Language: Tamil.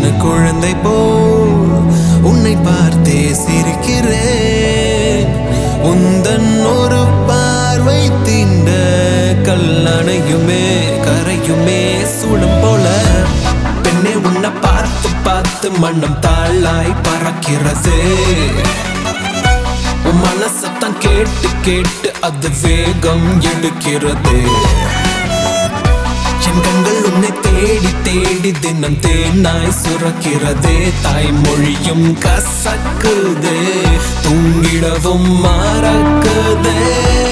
குழந்தை போல் உன்னை பார்த்தே சிரிக்கிறேன். உந்தன் ஒரு பார்வை தீண்ட கல்லணையுமே கரையுமே சூடம் போல. பெண்ணே உன்னை பார்த்து பார்த்து மனம் தாளாய் பறக்கிறது. உன் மனசத்தான் கேட்டு கேட்டு அது வேகம் எடுக்கிறது. என் கண்கள் உன்னை தேடி தேடி தினம் தேனாய் சுரக்கிறதே. தாய்மொழியும் கசக்குதே, தூங்கிடவும் மறக்குதே.